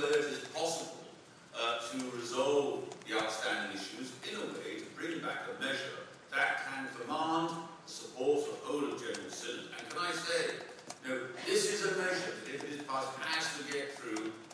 whether it is possible to resolve the outstanding issues in a way to bring back a measure that can command the support of the whole of General Synod. And can I say, this is a measure that, if it is passed, has to get through